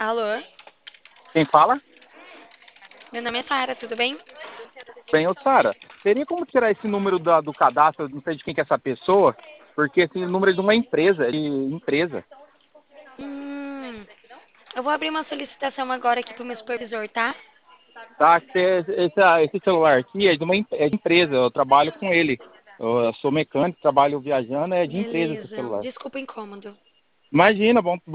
Alô? Quem fala? Meu nome é Sara, tudo bem? Bem, ô Sara, teria como tirar esse número do cadastro, não sei de quem que é essa pessoa, porque esse número é de uma empresa, Hum, eu vou abrir uma solicitação agora aqui pro meu supervisor, tá? tá? Esse celular aqui é é de empresa, eu trabalho com ele. Eu sou mecânico, trabalho viajando, é de empresa esse Beleza. celular. Desculpa o incômodo. Imagina, bom,